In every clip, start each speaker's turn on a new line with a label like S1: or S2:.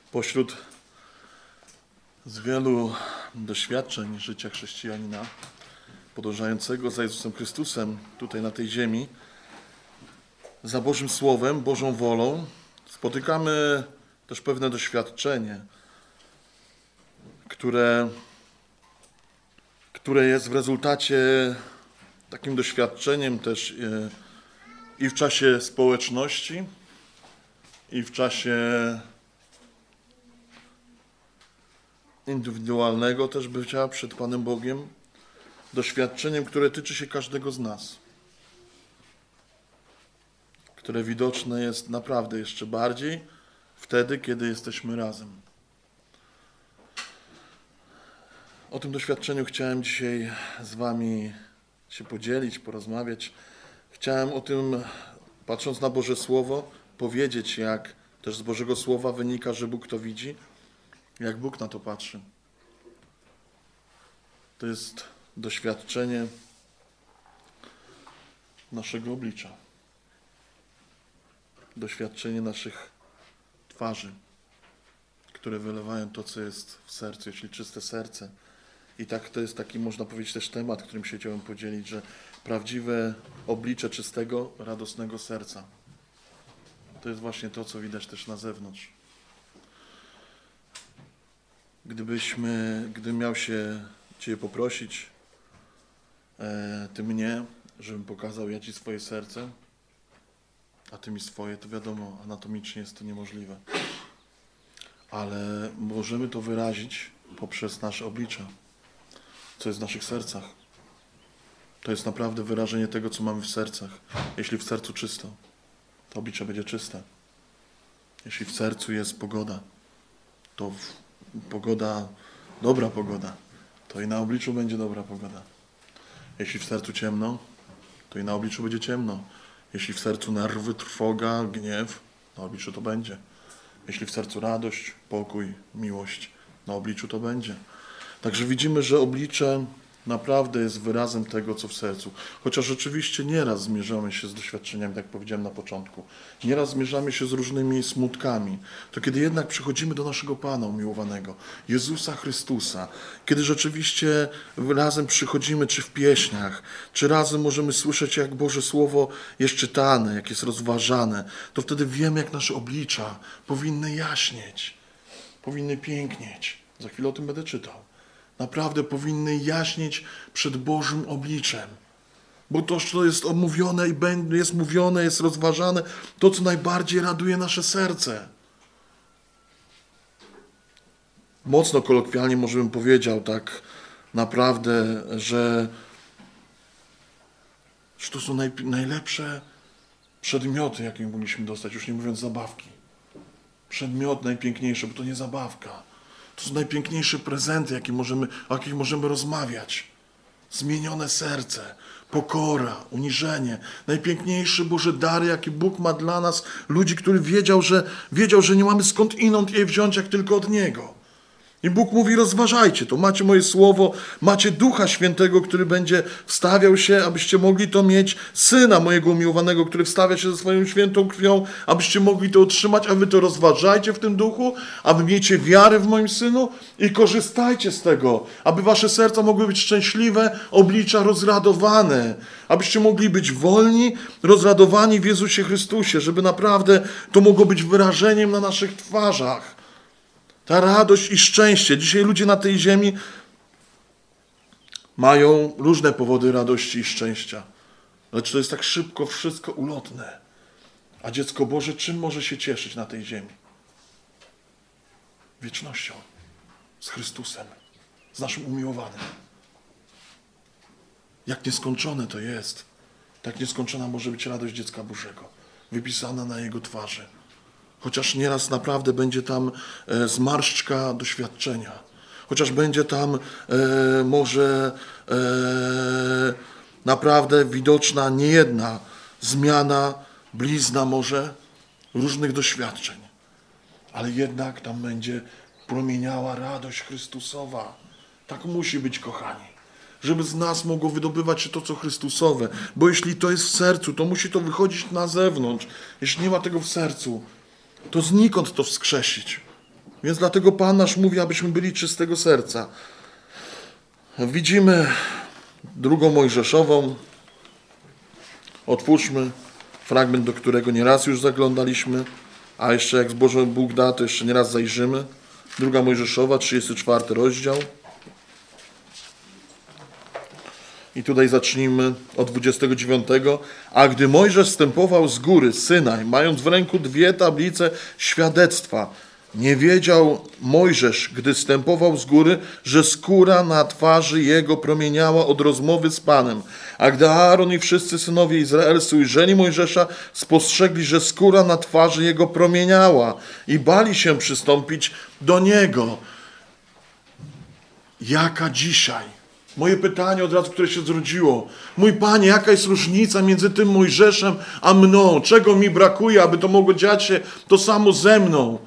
S1: Pośród z wielu doświadczeń życia chrześcijanina podążającego za Jezusem Chrystusem tutaj na tej ziemi, za Bożym Słowem, Bożą wolą, spotykamy też pewne doświadczenie, które jest w rezultacie takim doświadczeniem też i w czasie społeczności, i w czasie indywidualnego też bycia przed Panem Bogiem, doświadczeniem, które tyczy się każdego z nas, które widoczne jest naprawdę jeszcze bardziej wtedy, kiedy jesteśmy razem. O tym doświadczeniu chciałem dzisiaj z Wami się podzielić, porozmawiać. Chciałem o tym, patrząc na Boże Słowo, powiedzieć, jak też z Bożego Słowa wynika, że Bóg to widzi, jak Bóg na to patrzy. To jest doświadczenie naszego oblicza. Doświadczenie naszych twarzy, które wylewają to, co jest w sercu, jeśli czyste serce. I tak to jest taki, można powiedzieć, też temat, którym się chciałem podzielić, że prawdziwe oblicze czystego, radosnego serca. To jest właśnie to, co widać też na zewnątrz. Gdybym miał się Cię poprosić, Ty mnie, żebym pokazał ja Ci swoje serce, a Ty mi swoje, to wiadomo, anatomicznie jest to niemożliwe. Ale możemy to wyrazić poprzez nasze oblicza, co jest w naszych sercach. To jest naprawdę wyrażenie tego, co mamy w sercach. Jeśli w sercu czysto, to oblicze będzie czyste. Jeśli w sercu jest pogoda, to dobra pogoda, to i na obliczu będzie dobra pogoda. Jeśli w sercu ciemno, to i na obliczu będzie ciemno. Jeśli w sercu nerwy, trwoga, gniew, na obliczu to będzie. Jeśli w sercu radość, pokój, miłość, na obliczu to będzie. Także widzimy, że oblicze naprawdę jest wyrazem tego, co w sercu. Chociaż oczywiście nieraz zmierzamy się z doświadczeniami, tak jak powiedziałem na początku. Nieraz zmierzamy się z różnymi smutkami. To kiedy jednak przychodzimy do naszego Pana umiłowanego, Jezusa Chrystusa, kiedy rzeczywiście razem przychodzimy, czy w pieśniach, czy razem możemy słyszeć, jak Boże Słowo jest czytane, jak jest rozważane, to wtedy wiemy, jak nasze oblicza powinny jaśnieć, powinny pięknieć. Za chwilę o tym będę czytał. Naprawdę powinny jaśnieć przed Bożym obliczem. Bo to, co jest omówione i jest mówione, jest rozważane, to, co najbardziej raduje nasze serce. Mocno kolokwialnie może bym powiedział tak naprawdę, że to są najlepsze przedmioty, jakie mogliśmy dostać, już nie mówiąc zabawki. Przedmiot najpiękniejszy, bo to nie zabawka. To są najpiękniejsze prezenty, o jakich możemy rozmawiać. Zmienione serce, pokora, uniżenie. Najpiękniejszy Boże dar, jaki Bóg ma dla nas, ludzi, który wiedział, że nie mamy skąd inąd je wziąć, jak tylko od Niego. I Bóg mówi, rozważajcie to, macie moje słowo, macie Ducha Świętego, który będzie wstawiał się, abyście mogli to mieć, Syna mojego umiłowanego, który wstawia się ze swoją świętą krwią, abyście mogli to otrzymać, a wy to rozważajcie w tym Duchu, a wy miejcie wiarę w moim Synu i korzystajcie z tego, aby wasze serca mogły być szczęśliwe, oblicza rozradowane, abyście mogli być wolni, rozradowani w Jezusie Chrystusie, żeby naprawdę to mogło być wyrażeniem na naszych twarzach. Ta radość i szczęście. Dzisiaj ludzie na tej ziemi mają różne powody radości i szczęścia. Lecz to jest tak szybko wszystko ulotne. A dziecko Boże czym może się cieszyć na tej ziemi? Wiecznością. Z Chrystusem. Z naszym umiłowanym. Jak nieskończone to jest. Tak nieskończona może być radość dziecka Bożego. Wypisana na jego twarzy. Chociaż nieraz naprawdę będzie tam zmarszczka doświadczenia. Chociaż będzie tam może naprawdę widoczna niejedna zmiana, blizna może różnych doświadczeń. Ale jednak tam będzie promieniała radość Chrystusowa. Tak musi być, kochani. Żeby z nas mogło wydobywać się to, co Chrystusowe. Bo jeśli to jest w sercu, to musi to wychodzić na zewnątrz. Jeśli nie ma tego w sercu, to znikąd to wskrzesić. Więc dlatego Pan nasz mówi, abyśmy byli czystego serca. Widzimy 2 Mojżeszową. Otwórzmy fragment, do którego nieraz już zaglądaliśmy, a jeszcze jak Boże Bóg da, to jeszcze nieraz zajrzymy. 2 Mojżeszowa, 34 rozdział. I tutaj zacznijmy od 29. A gdy Mojżesz zstępował z góry Synaj, mając w ręku 2 tablice świadectwa, nie wiedział Mojżesz, gdy zstępował z góry, że skóra na twarzy jego promieniała od rozmowy z Panem. A gdy Aaron i wszyscy synowie izraelscy ujrzeli Mojżesza, spostrzegli, że skóra na twarzy jego promieniała i bali się przystąpić do niego. Jaka dzisiaj? Moje pytanie od razu, które się zrodziło. Mój Panie, jaka jest różnica między tym Mojżeszem a mną? Czego mi brakuje, aby to mogło dziać się to samo ze mną?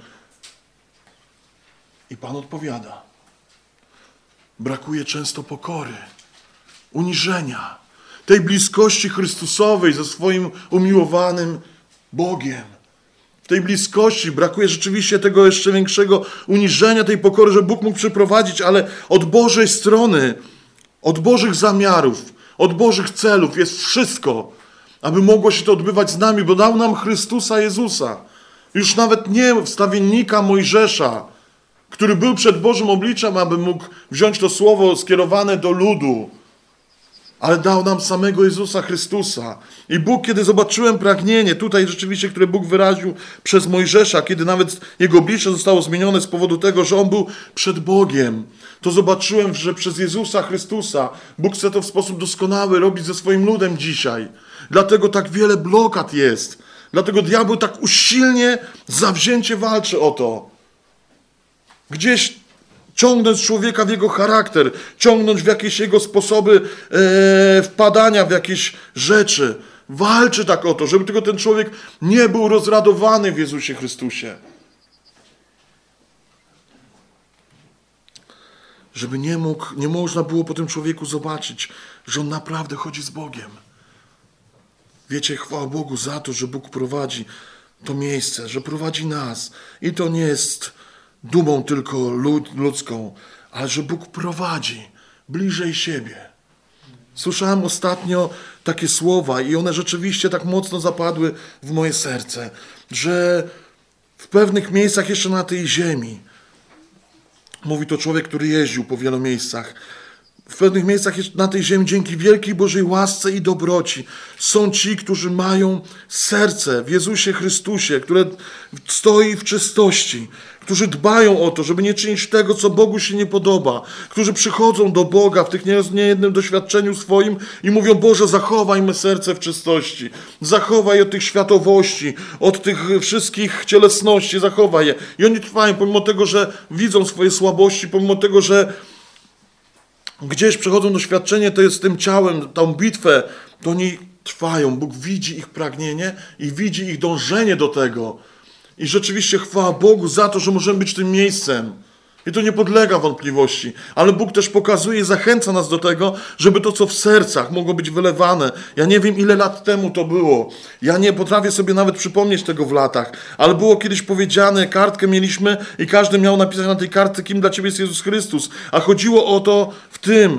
S1: I Pan odpowiada. Brakuje często pokory, uniżenia, tej bliskości Chrystusowej ze swoim umiłowanym Bogiem. W tej bliskości brakuje rzeczywiście tego jeszcze większego uniżenia, tej pokory, że Bóg mógł przeprowadzić, ale od Bożej strony, od Bożych zamiarów, od Bożych celów jest wszystko, aby mogło się to odbywać z nami, bo dał nam Chrystusa Jezusa. Już nawet nie wstawiennika Mojżesza, który był przed Bożym obliczem, aby mógł wziąć to słowo skierowane do ludu, ale dał nam samego Jezusa Chrystusa. I Bóg, kiedy zobaczyłem pragnienie, tutaj rzeczywiście, które Bóg wyraził przez Mojżesza, kiedy nawet jego oblicze zostało zmienione z powodu tego, że on był przed Bogiem, to zobaczyłem, że przez Jezusa Chrystusa Bóg chce to w sposób doskonały robić ze swoim ludem dzisiaj. Dlatego tak wiele blokad jest. Dlatego diabeł tak usilnie, zawzięcie walczy o to. Gdzieś ciągnąć człowieka w jego charakter, ciągnąć w jakieś jego sposoby wpadania w jakieś rzeczy. Walczy tak o to, żeby tylko ten człowiek nie był rozradowany w Jezusie Chrystusie. Żeby nie można było po tym człowieku zobaczyć, że on naprawdę chodzi z Bogiem. Wiecie, chwała Bogu za to, że Bóg prowadzi to miejsce, że prowadzi nas. I to nie jest dumą tylko ludzką, ale że Bóg prowadzi bliżej siebie. Słyszałem ostatnio takie słowa i one rzeczywiście tak mocno zapadły w moje serce, że w pewnych miejscach jeszcze na tej ziemi, mówi to człowiek, który jeździł po wielu miejscach, w pewnych miejscach na tej ziemi dzięki wielkiej Bożej łasce i dobroci są ci, którzy mają serce w Jezusie Chrystusie, które stoi w czystości, którzy dbają o to, żeby nie czynić tego, co Bogu się nie podoba, którzy przychodzą do Boga w tych niejednym doświadczeniu swoim i mówią: Boże, zachowaj me serce w czystości, zachowaj od tych światowości, od tych wszystkich cielesności, zachowaj je. I oni trwają, pomimo tego, że widzą swoje słabości, pomimo tego, że gdzieś przechodzą doświadczenie, to jest z tym ciałem, tą bitwę, to oni trwają. Bóg widzi ich pragnienie i widzi ich dążenie do tego. I rzeczywiście chwała Bogu za to, że możemy być tym miejscem. I to nie podlega wątpliwości. Ale Bóg też pokazuje i zachęca nas do tego, żeby to, co w sercach mogło być wylewane. Ja nie wiem, ile lat temu to było. Ja nie potrafię sobie nawet przypomnieć tego w latach. Ale było kiedyś powiedziane, kartkę mieliśmy i każdy miał napisać na tej kartce, kim dla ciebie jest Jezus Chrystus. A chodziło o to w tym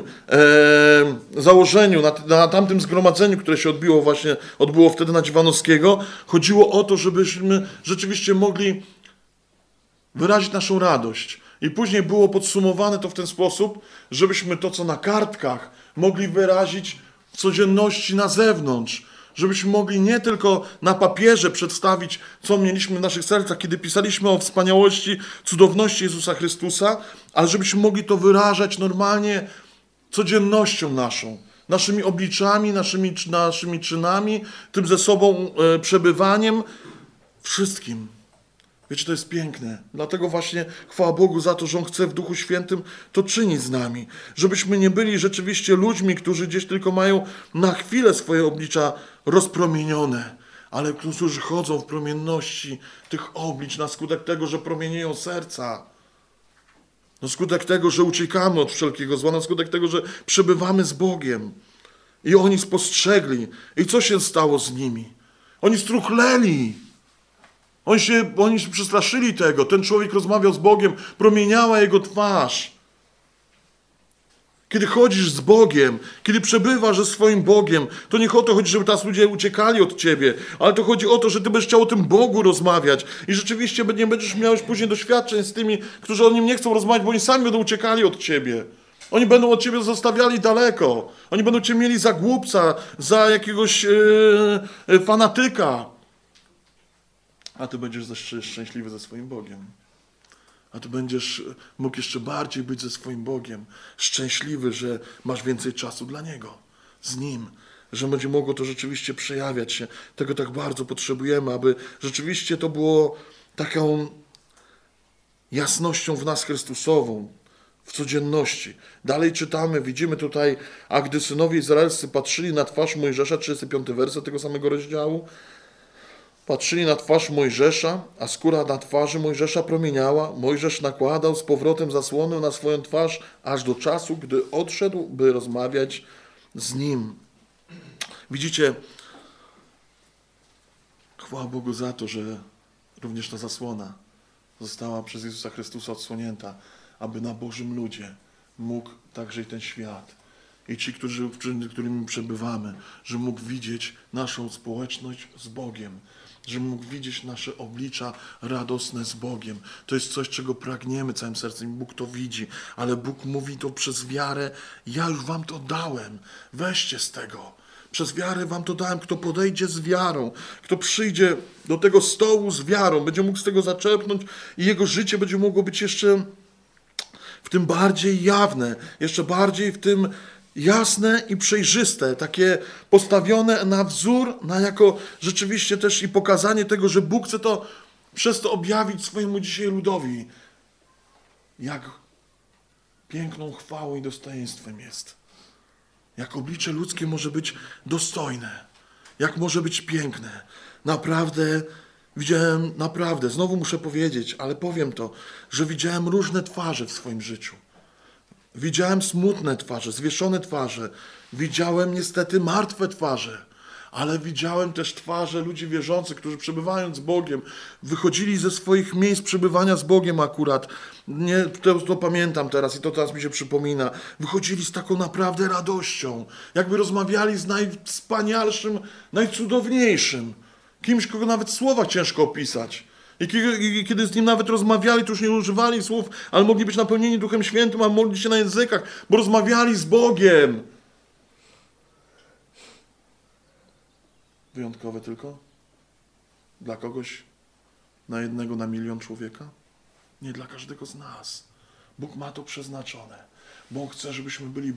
S1: założeniu, na tamtym zgromadzeniu, które się odbyło wtedy na Dziwanowskiego. Chodziło o to, żebyśmy rzeczywiście mogli wyrazić naszą radość. I później było podsumowane to w ten sposób, żebyśmy to, co na kartkach, mogli wyrazić w codzienności na zewnątrz. Żebyśmy mogli nie tylko na papierze przedstawić, co mieliśmy w naszych sercach, kiedy pisaliśmy o wspaniałości, cudowności Jezusa Chrystusa, ale żebyśmy mogli to wyrażać normalnie codziennością naszą. Naszymi obliczami, naszymi czynami, tym ze sobą przebywaniem, wszystkim. Wiecie, to jest piękne. Dlatego właśnie chwała Bogu za to, że On chce w Duchu Świętym to czynić z nami. Żebyśmy nie byli rzeczywiście ludźmi, którzy gdzieś tylko mają na chwilę swoje oblicza rozpromienione, ale którzy chodzą w promienności tych oblicz na skutek tego, że promienieją serca. Na skutek tego, że uciekamy od wszelkiego zła, na skutek tego, że przebywamy z Bogiem. I oni spostrzegli. I co się stało z nimi? Oni struchleli. Oni się przestraszyli tego. Ten człowiek rozmawiał z Bogiem, promieniała jego twarz. Kiedy chodzisz z Bogiem, kiedy przebywasz ze swoim Bogiem, to nie o to chodzi, żeby teraz ludzie uciekali od ciebie, ale to chodzi o to, że ty będziesz chciał o tym Bogu rozmawiać i rzeczywiście nie będziesz miał później doświadczeń z tymi, którzy o nim nie chcą rozmawiać, bo oni sami będą uciekali od ciebie. Oni będą od ciebie zostawiali daleko. Oni będą cię mieli za głupca, za jakiegoś fanatyka. A ty będziesz szczęśliwy ze swoim Bogiem. A ty będziesz mógł jeszcze bardziej być ze swoim Bogiem. Szczęśliwy, że masz więcej czasu dla Niego. Z Nim. Że będzie mogło to rzeczywiście przejawiać się. Tego tak bardzo potrzebujemy, aby rzeczywiście to było taką jasnością w nas Chrystusową. W codzienności. Dalej czytamy, widzimy tutaj, a gdy synowie izraelscy patrzyli na twarz Mojżesza, 35 werset tego samego rozdziału, patrzyli na twarz Mojżesza, a skóra na twarzy Mojżesza promieniała. Mojżesz nakładał z powrotem zasłonę na swoją twarz, aż do czasu, gdy odszedł, by rozmawiać z nim. Widzicie, chwała Bogu za to, że również ta zasłona została przez Jezusa Chrystusa odsłonięta, aby na Bożym ludzie mógł także i ten świat i ci, którymi przebywamy, że mógł widzieć naszą społeczność z Bogiem, że mógł widzieć nasze oblicza radosne z Bogiem. To jest coś, czego pragniemy całym sercem i Bóg to widzi, ale Bóg mówi to przez wiarę, ja już wam to dałem, weźcie z tego. Przez wiarę wam to dałem, kto podejdzie z wiarą, kto przyjdzie do tego stołu z wiarą, będzie mógł z tego zaczerpnąć i jego życie będzie mogło być jeszcze w tym bardziej jawne, jeszcze bardziej w tym jasne i przejrzyste, takie postawione na wzór, na jako rzeczywiście też i pokazanie tego, że Bóg chce to przez to objawić swojemu dzisiaj ludowi, jak piękną chwałą i dostojeństwem jest. Jak oblicze ludzkie może być dostojne, jak może być piękne. Naprawdę, znowu muszę powiedzieć, ale powiem to, że widziałem różne twarze w swoim życiu. Widziałem smutne twarze, zwieszone twarze. Widziałem niestety martwe twarze. Ale widziałem też twarze ludzi wierzących, którzy przebywając z Bogiem, wychodzili ze swoich miejsc przebywania z Bogiem akurat. To pamiętam teraz i to teraz mi się przypomina. Wychodzili z taką naprawdę radością. Jakby rozmawiali z najwspanialszym, najcudowniejszym. Kimś, kogo nawet słowa ciężko opisać. I kiedy z nim nawet rozmawiali, to już nie używali słów, ale mogli być napełnieni Duchem Świętym, a modli się na językach, bo rozmawiali z Bogiem. Wyjątkowe tylko? Dla kogoś? Na jednego, na milion człowieka? Nie dla każdego z nas. Bóg ma to przeznaczone. Bóg chce, żebyśmy byli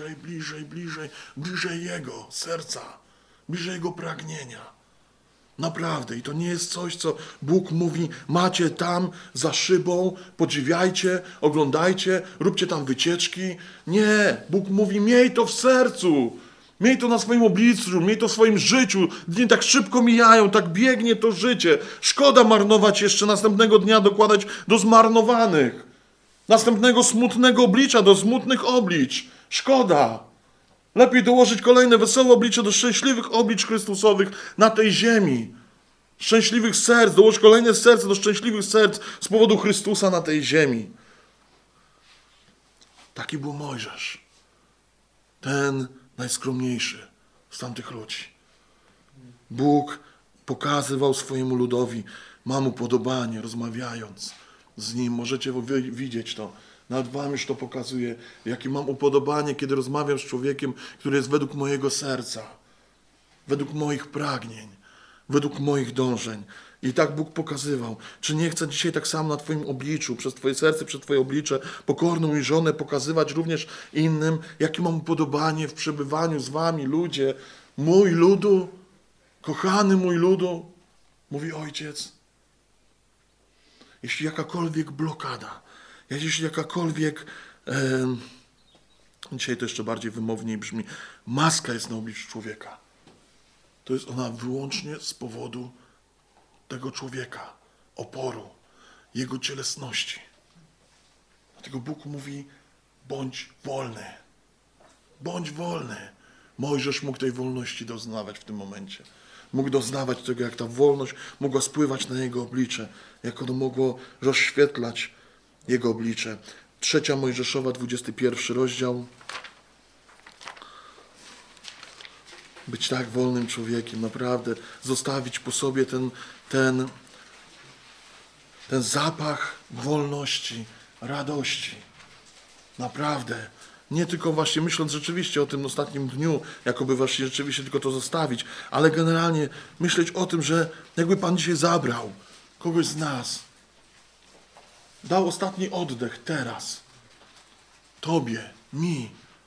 S1: bliżej Jego serca, bliżej Jego pragnienia. Naprawdę. I to nie jest coś, co Bóg mówi, macie tam za szybą, podziwiajcie, oglądajcie, róbcie tam wycieczki. Nie. Bóg mówi, miej to w sercu. Miej to na swoim obliczu, miej to w swoim życiu. Dni tak szybko mijają, tak biegnie to życie. Szkoda marnować jeszcze następnego dnia, dokładać do zmarnowanych. Następnego smutnego oblicza, do smutnych oblicz. Szkoda. Lepiej dołożyć kolejne wesołe oblicze do szczęśliwych oblicz Chrystusowych na tej ziemi. Szczęśliwych serc, dołożyć kolejne serce do szczęśliwych serc z powodu Chrystusa na tej ziemi. Taki był Mojżesz. Ten najskromniejszy z tamtych ludzi. Bóg pokazywał swojemu ludowi, mam upodobanie, rozmawiając z nim. Możecie widzieć to. Nawet wam już to pokazuje, jakie mam upodobanie, kiedy rozmawiam z człowiekiem, który jest według mojego serca, według moich pragnień, według moich dążeń. I tak Bóg pokazywał. Czy nie chce dzisiaj tak samo na twoim obliczu, przez twoje serce, przez twoje oblicze, pokorną i żonę pokazywać również innym, jakie mam upodobanie w przebywaniu z wami, ludzie, mój ludu, kochany mój ludu, mówi Ojciec. Jeśli jakakolwiek blokada, jeśli jakakolwiek, dzisiaj to jeszcze bardziej wymowniej brzmi, maska jest na obliczu człowieka, to jest ona wyłącznie z powodu tego człowieka, oporu, jego cielesności. Dlatego Bóg mówi, bądź wolny. Bądź wolny. Mojżesz mógł tej wolności doznawać w tym momencie. mógł doznawać tego, jak ta wolność mogła spływać na jego oblicze, jak ono mogło rozświetlać jego oblicze. 3 Mojżeszowa, 21 rozdział. Być tak wolnym człowiekiem, naprawdę, zostawić po sobie ten zapach wolności, radości. Naprawdę. Nie tylko właśnie myśląc rzeczywiście o tym ostatnim dniu, jakoby właśnie rzeczywiście tylko to zostawić, ale generalnie myśleć o tym, że jakby Pan dzisiaj zabrał kogoś z nas, dał ostatni oddech teraz, Tobie, mi,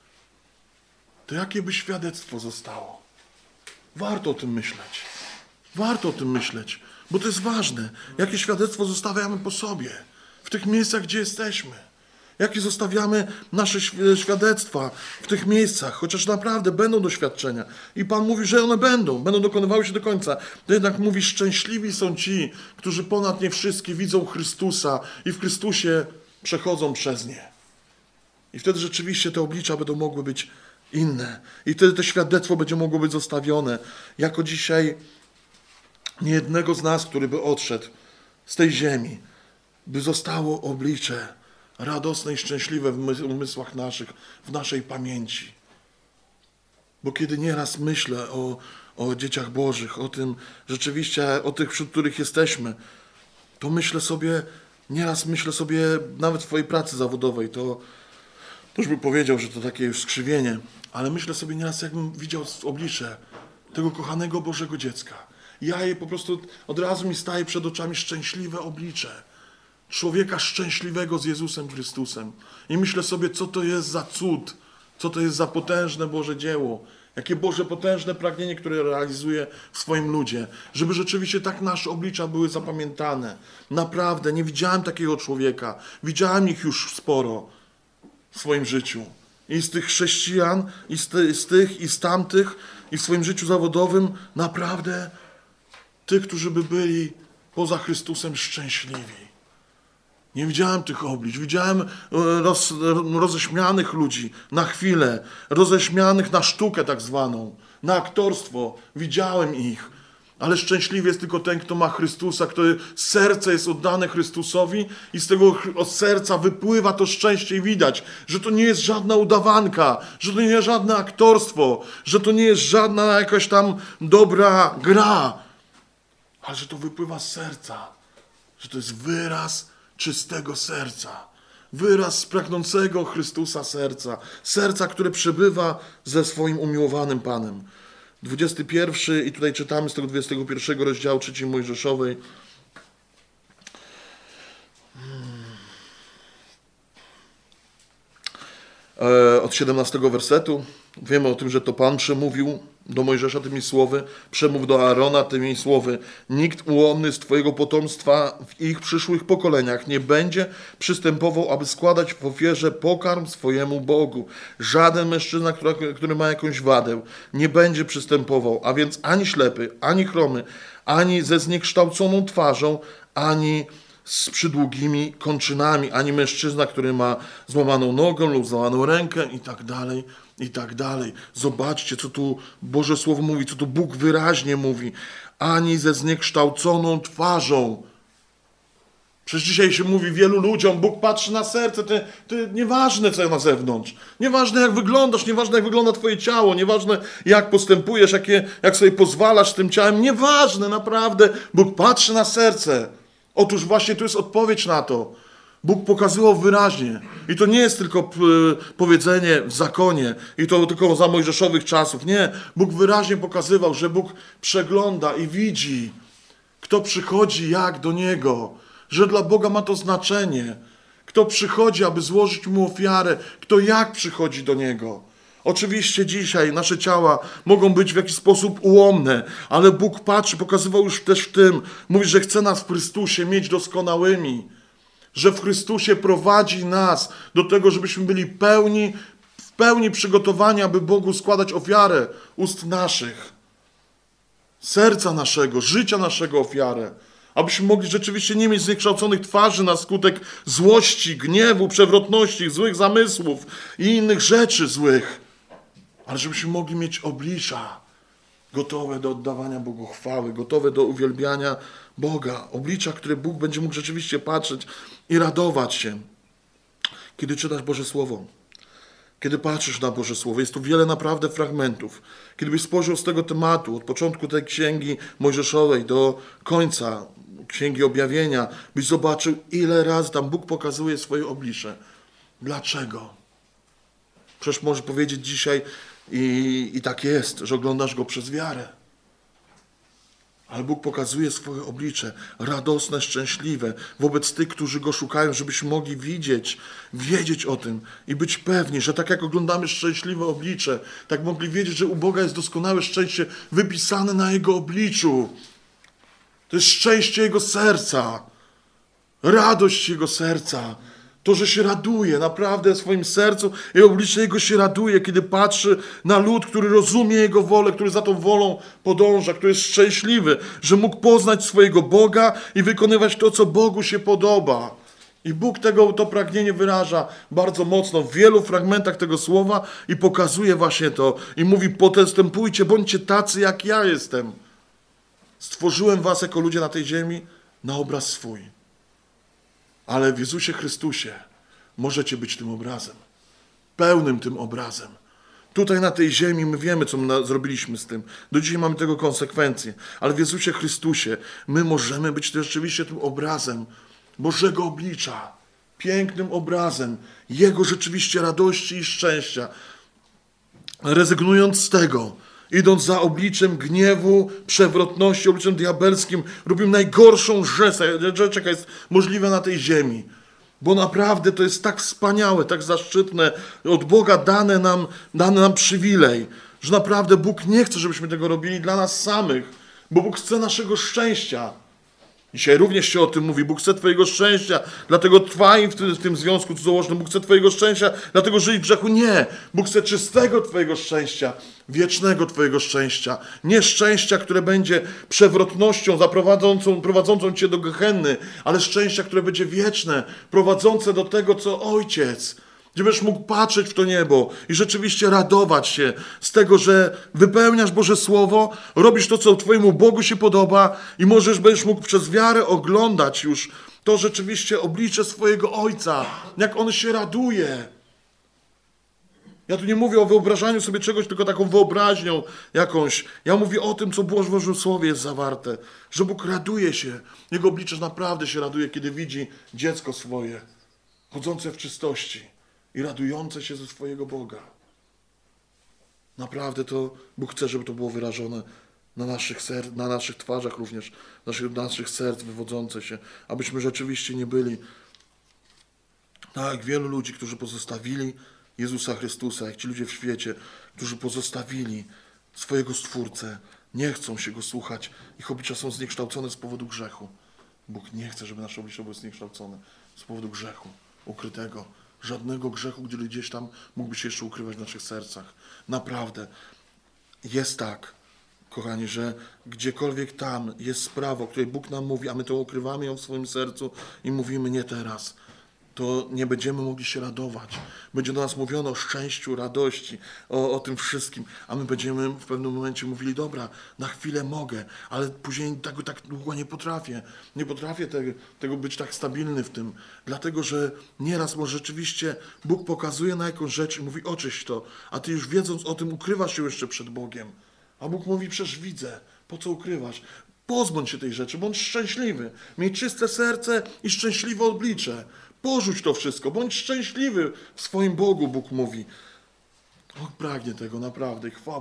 S1: to jakie by świadectwo zostało? Warto o tym myśleć. Warto o tym myśleć, bo to jest ważne. Jakie świadectwo zostawiamy po sobie, w tych miejscach, gdzie jesteśmy. Jakie zostawiamy nasze świadectwa w tych miejscach, chociaż naprawdę będą doświadczenia. I Pan mówi, że one będą dokonywały się do końca. To jednak mówi, szczęśliwi są ci, którzy ponad nie wszystkie widzą Chrystusa i w Chrystusie przechodzą przez nie. I wtedy rzeczywiście te oblicza będą mogły być inne. I wtedy to świadectwo będzie mogło być zostawione. Jako dzisiaj niejednego z nas, który by odszedł z tej ziemi, by zostało oblicze radosne i szczęśliwe w umysłach naszych, w naszej pamięci. Bo kiedy nieraz myślę o dzieciach Bożych, o tym rzeczywiście, o tych, wśród których jesteśmy, to nieraz myślę sobie, nawet w swojej pracy zawodowej, to już bym powiedział, że to takie już skrzywienie, ale myślę sobie nieraz, jakbym widział oblicze tego kochanego Bożego dziecka. Ja je po prostu, od razu mi staje przed oczami szczęśliwe oblicze człowieka szczęśliwego z Jezusem Chrystusem. I myślę sobie, co to jest za cud, co to jest za potężne Boże dzieło, jakie Boże potężne pragnienie, które realizuje w swoim ludzie, żeby rzeczywiście tak nasze oblicza były zapamiętane. Naprawdę, nie widziałem takiego człowieka. Widziałem ich już sporo w swoim życiu. I z tych chrześcijan, i z tych, i z tamtych, i w swoim życiu zawodowym, naprawdę tych, którzy by byli poza Chrystusem szczęśliwi. Nie widziałem tych oblicz. Widziałem roześmianych ludzi na chwilę, roześmianych na sztukę tak zwaną, na aktorstwo. Widziałem ich. Ale szczęśliwy jest tylko ten, kto ma Chrystusa, kto serce jest oddane Chrystusowi i z tego od serca wypływa to szczęście i widać, że to nie jest żadna udawanka, że to nie jest żadne aktorstwo, że to nie jest żadna jakaś tam dobra gra, ale że to wypływa z serca, że to jest wyraz czystego serca, wyraz pragnącego Chrystusa serca, serca, które przebywa ze swoim umiłowanym Panem. 21 i tutaj czytamy z tego 21 rozdziału 3 Mojżeszowej. Od 17 wersetu. Wiemy o tym, że to Pan przemówił do Mojżesza tymi słowy, przemów do Aarona tymi słowy. Nikt ułomny z Twojego potomstwa w ich przyszłych pokoleniach nie będzie przystępował, aby składać w ofierze pokarm swojemu Bogu. Żaden mężczyzna, który ma jakąś wadę, nie będzie przystępował, a więc ani ślepy, ani chromy, ani ze zniekształconą twarzą, ani z przydługimi kończynami, ani mężczyzna, który ma złamaną nogę lub złamaną rękę i tak dalej, i tak dalej. Zobaczcie, co tu Boże Słowo mówi, co tu Bóg wyraźnie mówi. Ani ze zniekształconą twarzą. Przecież dzisiaj się mówi wielu ludziom, Bóg patrzy na serce, to nieważne co na zewnątrz. Nieważne jak wyglądasz, nieważne jak wygląda Twoje ciało, nieważne jak postępujesz, jak sobie pozwalasz tym ciałem. Nieważne, naprawdę. Bóg patrzy na serce. Otóż właśnie tu jest odpowiedź na to. Bóg pokazywał wyraźnie. I to nie jest tylko powiedzenie w zakonie i to tylko za mojżeszowych czasów. Nie. Bóg wyraźnie pokazywał, że Bóg przegląda i widzi, kto przychodzi jak do Niego. Że dla Boga ma to znaczenie. Kto przychodzi, aby złożyć Mu ofiarę. Kto jak przychodzi do Niego. Oczywiście dzisiaj nasze ciała mogą być w jakiś sposób ułomne, ale Bóg patrzy, pokazywał już też w tym. Mówi, że chce nas w Chrystusie mieć doskonałymi. Że w Chrystusie prowadzi nas do tego, żebyśmy byli w pełni przygotowani, aby Bogu składać ofiarę ust naszych, serca naszego, życia naszego ofiarę. Abyśmy mogli rzeczywiście nie mieć zniekształconych twarzy na skutek złości, gniewu, przewrotności, złych zamysłów i innych rzeczy złych. Ale żebyśmy mogli mieć oblicza gotowe do oddawania Bogu chwały, gotowe do uwielbiania Boga. Oblicza, które Bóg będzie mógł rzeczywiście patrzeć i radować się, kiedy czytasz Boże Słowo. Kiedy patrzysz na Boże Słowo, jest tu wiele naprawdę fragmentów. Kiedy byś spojrzał z tego tematu, od początku tej Księgi Mojżeszowej do końca Księgi Objawienia, byś zobaczył, ile razy tam Bóg pokazuje swoje oblicze. Dlaczego? Przecież możesz powiedzieć dzisiaj i tak jest, że oglądasz Go przez wiarę. Ale Bóg pokazuje swoje oblicze, radosne, szczęśliwe, wobec tych, którzy Go szukają, żebyśmy mogli wiedzieć o tym i być pewni, że tak jak oglądamy szczęśliwe oblicze, tak mogli wiedzieć, że u Boga jest doskonałe szczęście wypisane na Jego obliczu. To jest szczęście Jego serca, radość Jego serca. To, że się raduje naprawdę w swoim sercu i oblicze Jego się raduje, kiedy patrzy na lud, który rozumie Jego wolę, który za tą wolą podąża, który jest szczęśliwy, że mógł poznać swojego Boga i wykonywać to, co Bogu się podoba. I Bóg to pragnienie wyraża bardzo mocno w wielu fragmentach tego słowa i pokazuje właśnie to. I mówi, postępujcie, bądźcie tacy, jak ja jestem. Stworzyłem was jako ludzie na tej ziemi na obraz swój. Ale w Jezusie Chrystusie możecie być tym obrazem. Pełnym tym obrazem. Tutaj na tej ziemi my wiemy, co my zrobiliśmy z tym. Do dzisiaj mamy tego konsekwencje. Ale w Jezusie Chrystusie my możemy być rzeczywiście tym obrazem Bożego oblicza. Pięknym obrazem Jego rzeczywiście radości i szczęścia. Rezygnując z tego, idąc za obliczem gniewu, przewrotności, obliczem diabelskim, robimy najgorszą rzecz, jaka jest możliwa na tej ziemi. Bo naprawdę to jest tak wspaniałe, tak zaszczytne, od Boga dany nam przywilej, że naprawdę Bóg nie chce, żebyśmy tego robili dla nas samych, bo Bóg chce naszego szczęścia. Dzisiaj również się o tym mówi. Bóg chce twojego szczęścia, dlatego trwaj w tym związku cudzołożnym. Bóg chce twojego szczęścia, dlatego żyj w grzechu. Nie. Bóg chce czystego twojego szczęścia, wiecznego twojego szczęścia. Nie szczęścia, które będzie przewrotnością prowadzącą cię do gehenny, ale szczęścia, które będzie wieczne, prowadzące do tego, co Ojciec. Gdzie będziesz mógł patrzeć w to niebo i rzeczywiście radować się z tego, że wypełniasz Boże Słowo, robisz to, co Twojemu Bogu się podoba i będziesz mógł przez wiarę oglądać już to rzeczywiście oblicze swojego Ojca, jak On się raduje. Ja tu nie mówię o wyobrażaniu sobie czegoś, tylko taką wyobraźnią jakąś. Ja mówię o tym, co było w Bożym Słowie jest zawarte, że Bóg raduje się. Jego oblicze naprawdę się raduje, kiedy widzi dziecko swoje, chodzące w czystości i radujące się ze swojego Boga. Naprawdę to Bóg chce, żeby to było wyrażone na naszych twarzach również, naszych serc wywodzące się, abyśmy rzeczywiście nie byli tak jak wielu ludzi, którzy pozostawili Jezusa Chrystusa, jak ci ludzie w świecie, którzy pozostawili swojego Stwórcę, nie chcą się Go słuchać, ich oblicza są zniekształcone z powodu grzechu. Bóg nie chce, żeby nasze oblicze były zniekształcone z powodu grzechu ukrytego. Żadnego grzechu, który gdzieś tam mógłby się jeszcze ukrywać w naszych sercach. Naprawdę jest tak, kochani, że gdziekolwiek tam jest sprawa, o której Bóg nam mówi, a my to ukrywamy ją w swoim sercu i mówimy nie teraz, to nie będziemy mogli się radować. Będzie do nas mówiono o szczęściu, radości, o tym wszystkim, a my będziemy w pewnym momencie mówili, dobra, na chwilę mogę, ale później tak długo nie potrafię. Nie potrafię tego być tak stabilny w tym, dlatego, że nieraz może rzeczywiście Bóg pokazuje na jakąś rzecz i mówi, oczyść to, a ty już wiedząc o tym ukrywasz się jeszcze przed Bogiem. A Bóg mówi, przecież widzę, po co ukrywasz? Pozbądź się tej rzeczy, bądź szczęśliwy. Miej czyste serce i szczęśliwe oblicze. Porzuć to wszystko, bądź szczęśliwy w swoim Bogu, Bóg mówi. O, pragnie tego naprawdę. Chwała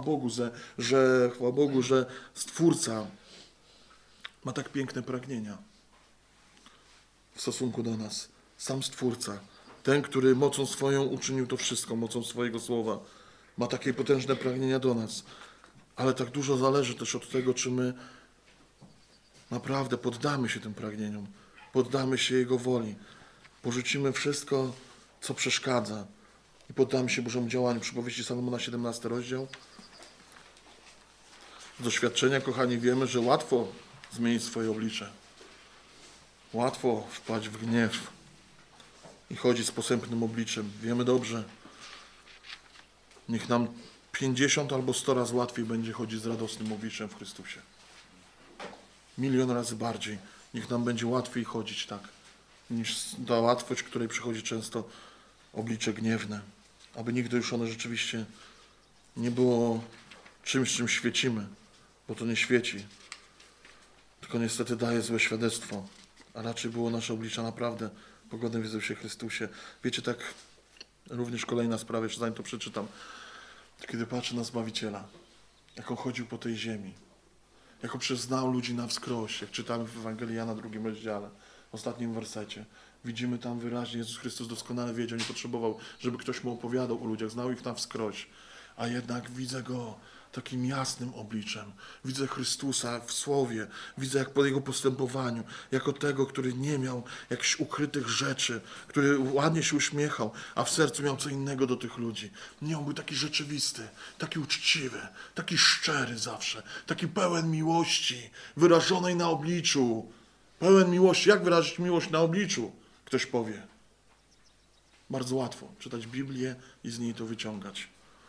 S1: Bogu, że Stwórca ma tak piękne pragnienia w stosunku do nas. Sam Stwórca, ten, który mocą swoją uczynił to wszystko, mocą swojego słowa, ma takie potężne pragnienia do nas. Ale tak dużo zależy też od tego, czy my naprawdę poddamy się tym pragnieniom, poddamy się Jego woli, porzucimy wszystko, co przeszkadza i poddamy się Bożemu działaniu. Przypowieści Salomona, 17 rozdział. Z doświadczenia, kochani, wiemy, że łatwo zmienić swoje oblicze. Łatwo wpaść w gniew i chodzić z posępnym obliczem. Wiemy dobrze. Niech nam 50 albo 100 razy łatwiej będzie chodzić z radosnym obliczem w Chrystusie. 1 000 000 razy bardziej. Niech nam będzie łatwiej chodzić tak, niż ta łatwość, której przychodzi często oblicze gniewne. Aby nigdy już ono rzeczywiście nie było czymś, czym świecimy, bo to nie świeci, tylko niestety daje złe świadectwo, a raczej było nasze oblicza naprawdę pogodne w Jezusie Chrystusie. Wiecie, tak również kolejna sprawa, jeszcze zanim to przeczytam, kiedy patrzę na Zbawiciela, jak on chodził po tej ziemi, jak on przyznał ludzi na wskroś, jak czytamy w Ewangelii Jana 2 rozdziale, w ostatnim wersecie. Widzimy tam wyraźnie, Jezus Chrystus doskonale wiedział, nie potrzebował, żeby ktoś mu opowiadał o ludziach, znał ich na wskroś, a jednak widzę Go takim jasnym obliczem. Widzę Chrystusa w Słowie, widzę jak po Jego postępowaniu, jako tego, który nie miał jakichś ukrytych rzeczy, który ładnie się uśmiechał, a w sercu miał co innego do tych ludzi. Nie, on był taki rzeczywisty, taki uczciwy, taki szczery zawsze, taki pełen miłości, wyrażonej na obliczu. Pełen miłości. Jak wyrazić miłość na obliczu? Ktoś powie. Bardzo łatwo. Czytać Biblię i z niej to wyciągać.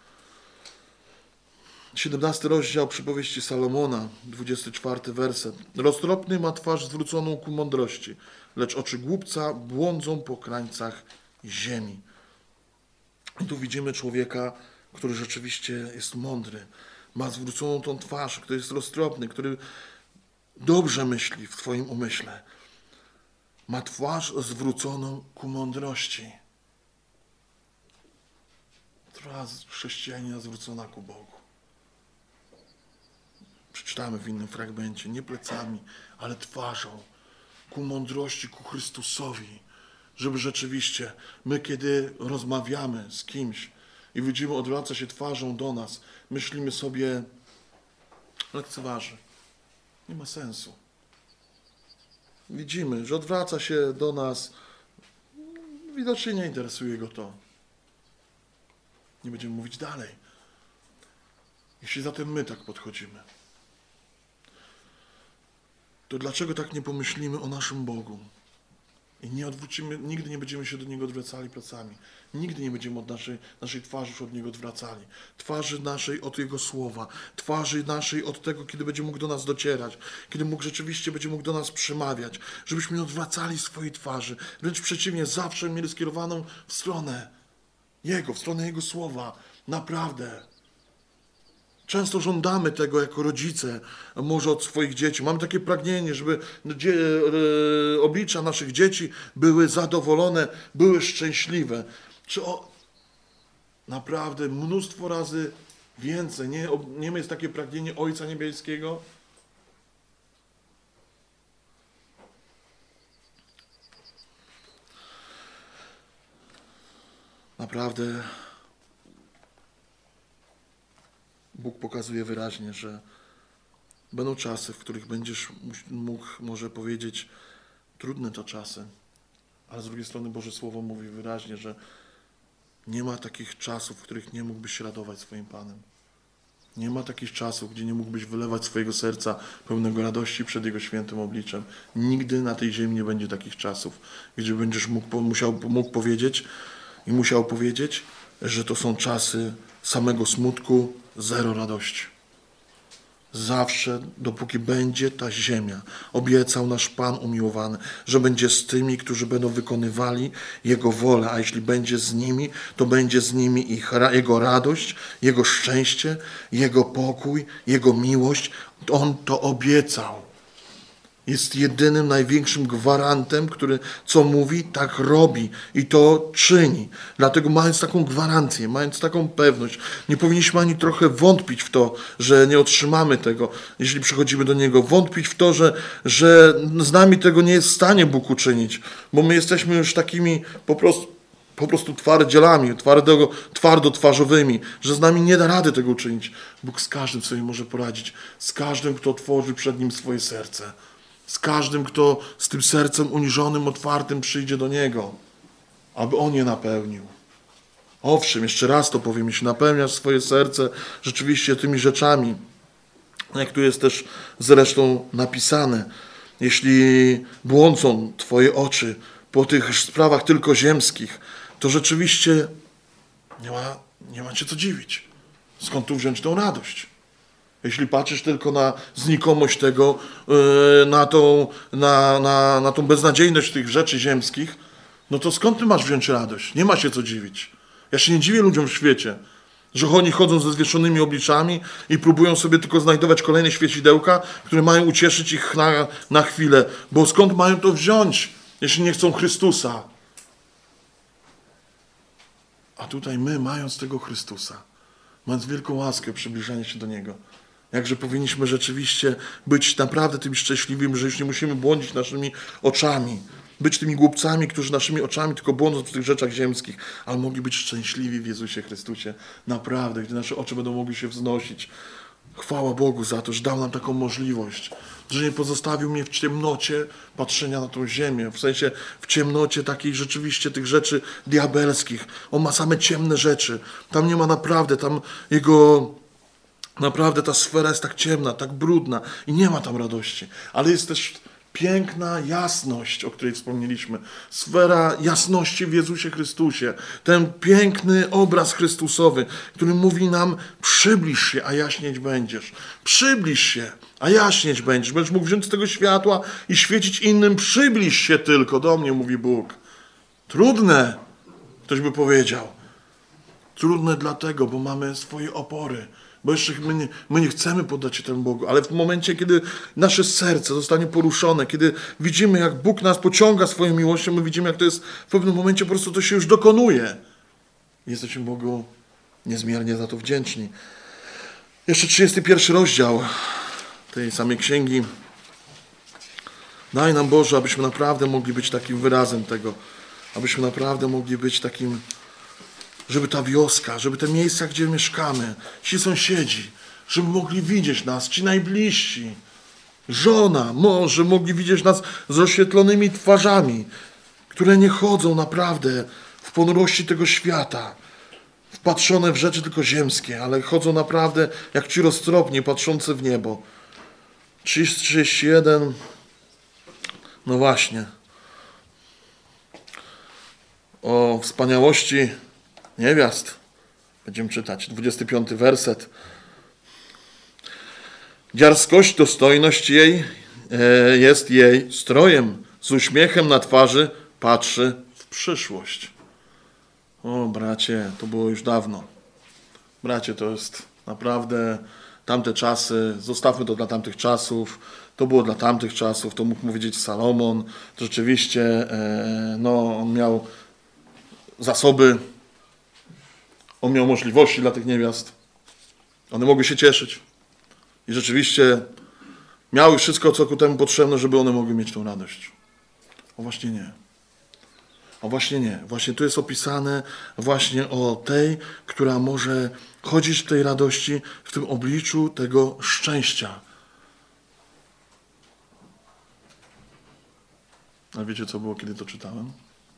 S1: 17 rozdział przypowieści Salomona, 24 werset. Roztropny ma twarz zwróconą ku mądrości, lecz oczy głupca błądzą po krańcach ziemi. I tu widzimy człowieka, który rzeczywiście jest mądry. Ma zwróconą tą twarz, który jest roztropny, który dobrze myśli w swoim umyśle. Ma twarz zwróconą ku mądrości. Twarz chrześcijanina zwrócona ku Bogu. Przeczytamy w innym fragmencie, nie plecami, ale twarzą, ku mądrości, ku Chrystusowi, żeby rzeczywiście my, kiedy rozmawiamy z kimś i widzimy, odwraca się twarzą do nas, myślimy sobie, lekceważy, nie ma sensu. Widzimy, że odwraca się do nas, widocznie nie interesuje go to. Nie będziemy mówić dalej. Jeśli zatem my tak podchodzimy, to dlaczego tak nie pomyślimy o naszym Bogu? I nie odwrócimy, nigdy nie będziemy się do Niego odwracali plecami. Nigdy nie będziemy od naszej twarzy już od Niego odwracali. Twarzy naszej od Jego słowa. Twarzy naszej od tego, kiedy będzie mógł do nas docierać. Kiedy rzeczywiście będzie mógł do nas przemawiać. Żebyśmy nie odwracali swojej twarzy. Wręcz przeciwnie, zawsze mieli skierowaną w stronę Jego, w stronę Jego słowa. Naprawdę. Często żądamy tego jako rodzice, może od swoich dzieci. Mamy takie pragnienie, żeby oblicza naszych dzieci były zadowolone, były szczęśliwe. Naprawdę mnóstwo razy więcej. Nie jest takie pragnienie Ojca Niebieskiego? Naprawdę Bóg pokazuje wyraźnie, że będą czasy, w których będziesz mógł może powiedzieć, trudne to czasy, ale z drugiej strony Boże Słowo mówi wyraźnie, że nie ma takich czasów, w których nie mógłbyś się radować swoim Panem. Nie ma takich czasów, gdzie nie mógłbyś wylewać swojego serca pełnego radości przed Jego świętym obliczem. Nigdy na tej ziemi nie będzie takich czasów, gdzie będziesz mógł powiedzieć i musiał powiedzieć, że to są czasy samego smutku, zero radości. Zawsze, dopóki będzie ta ziemia, obiecał nasz Pan umiłowany, że będzie z tymi, którzy będą wykonywali Jego wolę, a jeśli będzie z nimi, to będzie z nimi Jego radość, Jego szczęście, Jego pokój, Jego miłość. On to obiecał. Jest jedynym, największym gwarantem, który co mówi, tak robi i to czyni. Dlatego mając taką gwarancję, mając taką pewność, nie powinniśmy ani trochę wątpić w to, że nie otrzymamy tego, jeśli przychodzimy do Niego. Wątpić w to, że z nami tego nie jest w stanie Bóg uczynić, bo my jesteśmy już takimi po prostu twardzielami, twardotwarzowymi, że z nami nie da rady tego uczynić. Bóg z każdym sobie może poradzić, z każdym, kto otworzy przed Nim swoje serce. Z każdym, kto z tym sercem uniżonym, otwartym przyjdzie do Niego, aby On je napełnił. Owszem, jeszcze raz to powiem, jeśli napełniasz swoje serce rzeczywiście tymi rzeczami, jak tu jest też zresztą napisane, jeśli błądzą Twoje oczy po tych sprawach tylko ziemskich, to rzeczywiście nie ma Cię co dziwić. Skąd tu wziąć tą radość? Jeśli patrzysz tylko na znikomość tego, na tą beznadziejność tych rzeczy ziemskich, no to skąd ty masz wziąć radość? Nie ma się co dziwić. Ja się nie dziwię ludziom w świecie, że oni chodzą ze zwieszonymi obliczami i próbują sobie tylko znajdować kolejne świecidełka, które mają ucieszyć ich na chwilę. Bo skąd mają to wziąć, jeśli nie chcą Chrystusa? A tutaj my, mając tego Chrystusa, mając wielką łaskę przybliżania się do Niego, jakże powinniśmy rzeczywiście być naprawdę tymi szczęśliwymi, że już nie musimy błądzić naszymi oczami, być tymi głupcami, którzy naszymi oczami tylko błądzą w tych rzeczach ziemskich, ale mogli być szczęśliwi w Jezusie Chrystusie. Naprawdę, gdy nasze oczy będą mogły się wznosić. Chwała Bogu za to, że dał nam taką możliwość, że nie pozostawił mnie w ciemnocie patrzenia na tą ziemię, w sensie w ciemnocie takiej rzeczywiście tych rzeczy diabelskich. On ma same ciemne rzeczy. Tam nie ma naprawdę, tam naprawdę ta sfera jest tak ciemna, tak brudna i nie ma tam radości. Ale jest też piękna jasność, o której wspomnieliśmy. Sfera jasności w Jezusie Chrystusie. Ten piękny obraz Chrystusowy, który mówi nam: przybliż się, a jaśnieć będziesz. Przybliż się, a jaśnieć będziesz. Będziesz mógł wziąć z tego światła i świecić innym. Przybliż się tylko, do mnie mówi Bóg. Trudne, ktoś by powiedział. Trudne dlatego, bo mamy swoje opory. Bo jeszcze my nie chcemy poddać się temu Bogu, ale w momencie, kiedy nasze serce zostanie poruszone, kiedy widzimy, jak Bóg nas pociąga swoją miłością, my widzimy, jak to jest w pewnym momencie po prostu to się już dokonuje. Jesteśmy Bogu niezmiernie za to wdzięczni. Jeszcze 31 rozdział tej samej księgi. Daj nam, Boże, abyśmy naprawdę mogli być takim wyrazem tego, abyśmy naprawdę mogli być takim, żeby ta wioska, żeby te miejsca, gdzie mieszkamy, ci sąsiedzi, żeby mogli widzieć nas, ci najbliżsi, żona, mąż, żeby mogli widzieć nas z rozświetlonymi twarzami, które nie chodzą naprawdę w ponurości tego świata, wpatrzone w rzeczy tylko ziemskie, ale chodzą naprawdę jak ci roztropni, patrzący w niebo. 31, no właśnie, o wspaniałości niewiast. Będziemy czytać 25 werset. Dziarskość, dostojność jej jest jej strojem. Z uśmiechem na twarzy patrzy w przyszłość. O, bracie, to było już dawno. Bracie, to jest naprawdę tamte czasy. Zostawmy to dla tamtych czasów. To było dla tamtych czasów. To mógł powiedzieć Salomon. To rzeczywiście on miał zasoby. On miał możliwości dla tych niewiast. One mogły się cieszyć. I rzeczywiście miały wszystko, co ku temu potrzebne, żeby one mogły mieć tą radość. O właśnie nie. O właśnie nie. Właśnie tu jest opisane właśnie o tej, która może chodzić w tej radości, w tym obliczu tego szczęścia. A wiecie, co było, kiedy to czytałem?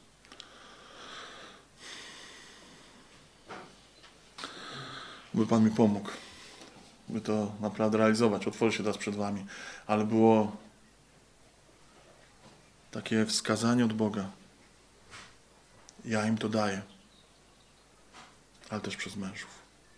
S1: By Pan mi pomógł, by to naprawdę realizować. Otworzy się teraz przed wami. Ale było takie wskazanie od Boga. Ja im to daję. Ale też przez mężów.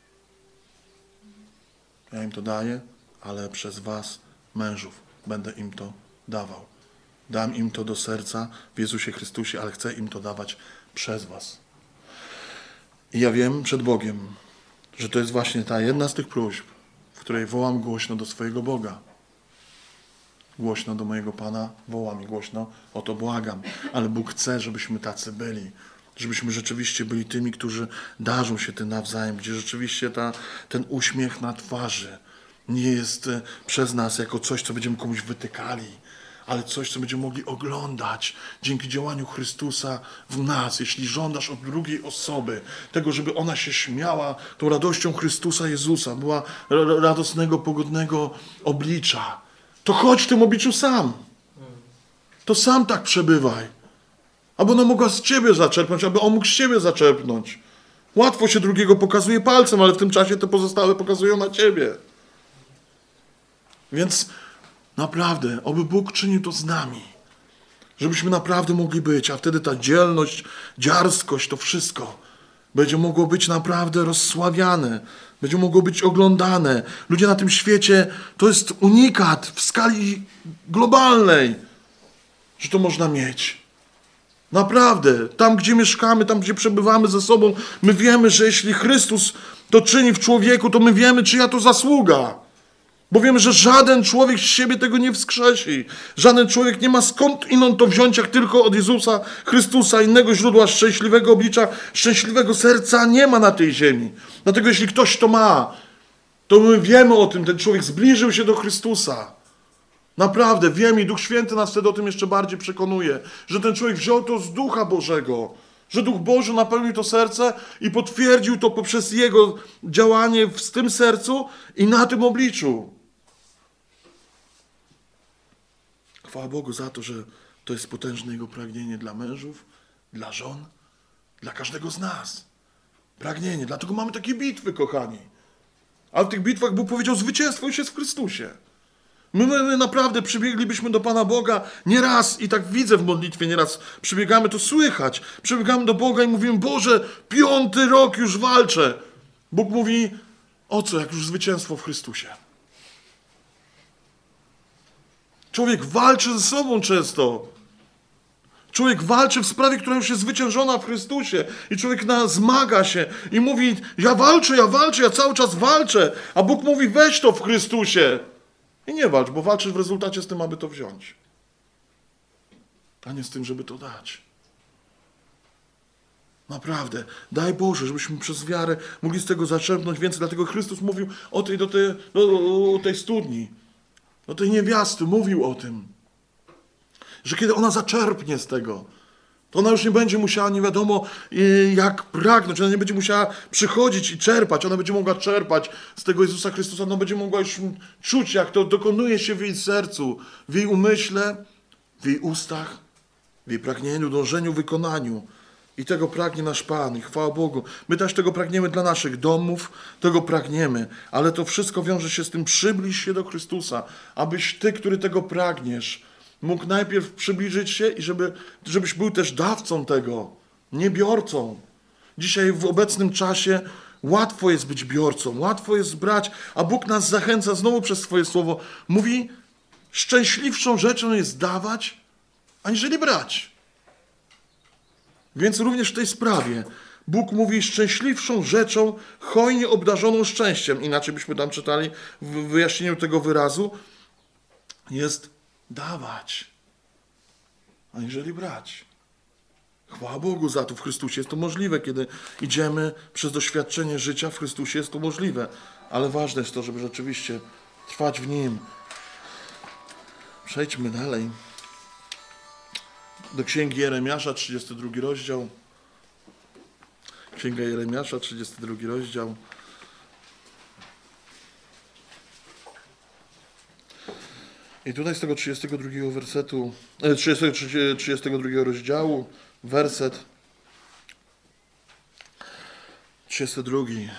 S1: Ja im to daję, ale przez was, mężów, będę im to dawał. Dam im to do serca w Jezusie Chrystusie, ale chcę im to dawać przez was. I ja wiem przed Bogiem, że to jest właśnie ta jedna z tych próśb, w której wołam głośno do swojego Boga. Głośno do mojego Pana wołam i głośno o to błagam. Ale Bóg chce, żebyśmy tacy byli. Żebyśmy rzeczywiście byli tymi, którzy darzą się tym nawzajem, gdzie rzeczywiście ten uśmiech na twarzy nie jest przez nas jako coś, co będziemy komuś wytykali, ale coś, co będziemy mogli oglądać dzięki działaniu Chrystusa w nas. Jeśli żądasz od drugiej osoby tego, żeby ona się śmiała tą radością Chrystusa Jezusa, była radosnego, pogodnego oblicza, to chodź w tym obliczu sam. To sam tak przebywaj. Aby ona mogła z ciebie zaczerpnąć, aby on mógł z ciebie zaczerpnąć. Łatwo się drugiego pokazuje palcem, ale w tym czasie te pozostałe pokazują na ciebie. Więc naprawdę, oby Bóg czynił to z nami. Żebyśmy naprawdę mogli być, a wtedy ta dzielność, dziarskość, to wszystko Będzie mogło być naprawdę rozsławiane. Będzie mogło być oglądane. Ludzie na tym świecie, to jest unikat w skali globalnej, że to można mieć. Naprawdę. Tam, gdzie mieszkamy, tam, gdzie przebywamy ze sobą, my wiemy, że jeśli Chrystus to czyni w człowieku, to my wiemy, czyja to zasługa. Bo wiemy, że żaden człowiek z siebie tego nie wskrzesi. Żaden człowiek nie ma skąd inną to wziąć, jak tylko od Jezusa Chrystusa. Innego źródła szczęśliwego oblicza, szczęśliwego serca nie ma na tej ziemi. Dlatego jeśli ktoś to ma, to my wiemy o tym. Ten człowiek zbliżył się do Chrystusa. Naprawdę wiemy i Duch Święty nas wtedy o tym jeszcze bardziej przekonuje, że ten człowiek wziął to z Ducha Bożego. Że Duch Boży napełnił to serce i potwierdził to poprzez Jego działanie w tym sercu i na tym obliczu. Chwała Bogu za to, że to jest potężne Jego pragnienie dla mężów, dla żon, dla każdego z nas. Pragnienie. Dlatego mamy takie bitwy, kochani. A w tych bitwach Bóg powiedział, zwycięstwo już jest w Chrystusie. My naprawdę przybieglibyśmy do Pana Boga nieraz i tak widzę w modlitwie nieraz, przybiegamy, to słychać. Przybiegamy do Boga i mówimy, Boże, 5. rok już walczę. Bóg mówi, o co, jak już zwycięstwo w Chrystusie. Człowiek walczy ze sobą często. Człowiek walczy w sprawie, która już jest zwyciężona w Chrystusie. I człowiek zmaga się i mówi, ja walczę, ja cały czas walczę. A Bóg mówi, weź to w Chrystusie. I nie walcz, bo walczysz w rezultacie z tym, aby to wziąć. A nie z tym, żeby to dać. Naprawdę. Daj Boże, żebyśmy przez wiarę mogli z tego zaczerpnąć więcej. Dlatego Chrystus mówił o tej studni. Do tej niewiasty mówił o tym. Że kiedy ona zaczerpnie z tego, to ona już nie będzie musiała nie wiadomo jak pragnąć. Ona nie będzie musiała przychodzić i czerpać. Ona będzie mogła czerpać z tego Jezusa Chrystusa. Ona będzie mogła już czuć, jak to dokonuje się w jej sercu, w jej umyśle, w jej ustach, w jej pragnieniu, dążeniu, wykonaniu. I tego pragnie nasz Pan. I chwała Bogu. My też tego pragniemy dla naszych domów. Tego pragniemy. Ale to wszystko wiąże się z tym, przybliż się do Chrystusa. Abyś ty, który tego pragniesz, mógł najpierw przybliżyć się i żebyś był też dawcą tego, nie biorcą. Dzisiaj w obecnym czasie łatwo jest być biorcą, łatwo jest brać, a Bóg nas zachęca znowu przez swoje słowo. Mówi, szczęśliwszą rzeczą jest dawać, aniżeli brać. Więc również w tej sprawie Bóg mówi, szczęśliwszą rzeczą, hojnie obdarzoną szczęściem, inaczej byśmy tam czytali w wyjaśnieniu tego wyrazu, jest dawać, aniżeli brać. Chwała Bogu za to w Chrystusie. Jest to możliwe, kiedy idziemy przez doświadczenie życia w Chrystusie, jest to możliwe. Ale ważne jest to, żeby rzeczywiście trwać w Nim. Przejdźmy dalej. Do Księgi Jeremiasza, 32 rozdział. Księga Jeremiasza, 32 rozdział. I tutaj z tego 32 wersetu, 32 rozdziału, werset 32.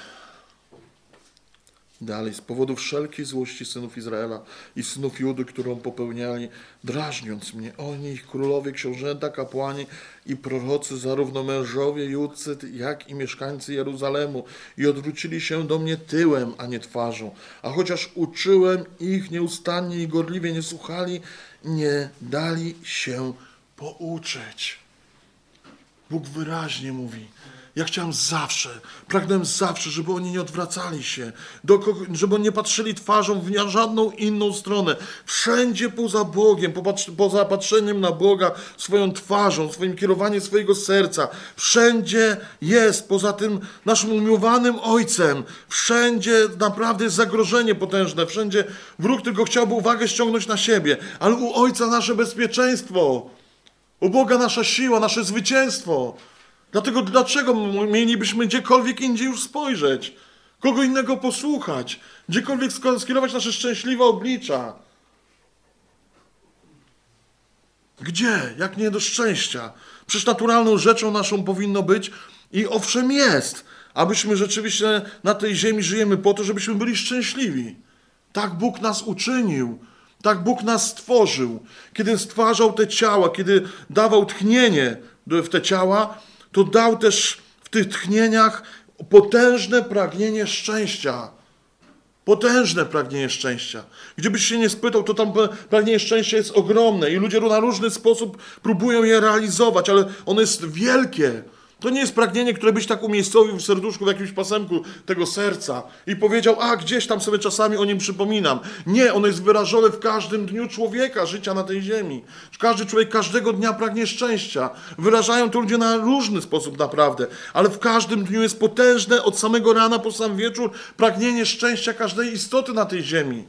S1: Dalej, z powodu wszelkiej złości synów Izraela i synów Judy, którą popełniali, drażniąc mnie, oni, ich królowie, książęta, kapłani i prorocy, zarówno mężowie judzcy, jak i mieszkańcy Jeruzalemu, i odwrócili się do mnie tyłem, a nie twarzą. A chociaż uczyłem ich nieustannie i gorliwie, nie słuchali, nie dali się pouczyć. Bóg wyraźnie mówi, ja chciałem zawsze, pragnąłem zawsze, żeby oni nie odwracali się, żeby oni nie patrzyli twarzą w żadną inną stronę. Wszędzie poza Bogiem, poza patrzeniem na Boga, swoją twarzą, swoim kierowaniem swojego serca. Wszędzie jest, poza tym naszym umiłowanym Ojcem. Wszędzie naprawdę jest zagrożenie potężne. Wszędzie wróg tylko chciałby uwagę ściągnąć na siebie. Ale u Ojca nasze bezpieczeństwo. U Boga nasza siła, nasze zwycięstwo. Dlaczego mielibyśmy gdziekolwiek indziej już spojrzeć? Kogo innego posłuchać? Gdziekolwiek skierować nasze szczęśliwe oblicza? Gdzie? Jak nie do szczęścia? Przecież naturalną rzeczą naszą powinno być i owszem jest, abyśmy rzeczywiście na tej ziemi żyjemy po to, żebyśmy byli szczęśliwi. Tak Bóg nas uczynił. Tak Bóg nas stworzył. Kiedy stwarzał te ciała, kiedy dawał tchnienie w te ciała, to dał też w tych tchnieniach potężne pragnienie szczęścia. Potężne pragnienie szczęścia. Gdziebyś się nie spytał, to tam pragnienie szczęścia jest ogromne i ludzie na różny sposób próbują je realizować, ale ono jest wielkie. To nie jest pragnienie, które byś tak umiejscowił w serduszku, w jakimś pasemku tego serca i powiedział, gdzieś tam sobie czasami o nim przypominam. Nie, ono jest wyrażone w każdym dniu człowieka, życia na tej ziemi. Każdy człowiek każdego dnia pragnie szczęścia. Wyrażają to ludzie na różny sposób naprawdę, ale w każdym dniu jest potężne od samego rana po sam wieczór pragnienie szczęścia każdej istoty na tej ziemi.